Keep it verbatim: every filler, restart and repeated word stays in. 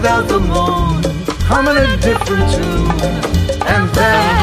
without the moon, humming a different tune. And then